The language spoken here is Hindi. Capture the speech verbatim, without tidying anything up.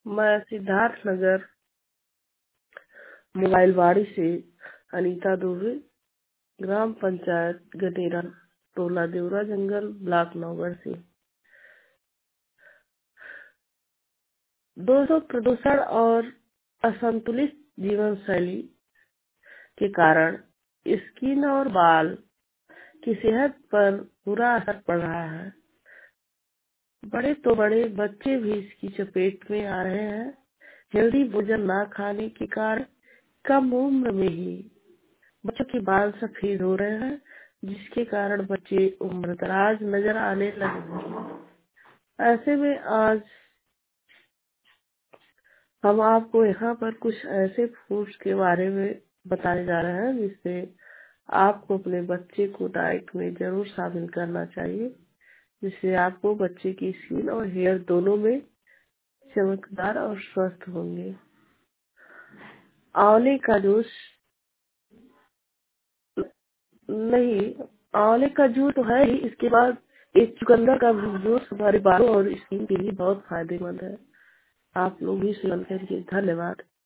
मैं सिद्धार्थ नगर मोबाइलवाड़ी से अनीता दुबे, ग्राम पंचायत गडेरा, टोला देवरा जंगल, ब्लॉक नौगढ़ से। दोस्तों, प्रदूषण और असंतुलित जीवन शैली के कारण स्किन और बाल की सेहत पर बुरा असर पड़ रहा है। बड़े तो बड़े बच्चे भी इसकी चपेट में आ रहे हैं। हेल्दी भोजन न खाने के कारण कम उम्र में ही बच्चों के बाल सफेद हो रहे हैं, जिसके कारण बच्चे उम्रदराज नजर आने लगे हैं। ऐसे में आज हम आपको यहाँ पर कुछ ऐसे फूड्स के बारे में बताने जा रहे हैं जिससे आपको अपने बच्चे को डाइट में जरूर शामिल करना चाहिए, जिससे आपको बच्चे की स्किन और हेयर दोनों में चमकदार और स्वस्थ होंगे। आंवले का जूस नहीं, आंवले का जूस तो है ही, इसके बाद एक चुकंदर का जूस हमारे बालों और स्किन के लिए बहुत फायदेमंद है। आप लोग भी सेवन करिए। धन्यवाद।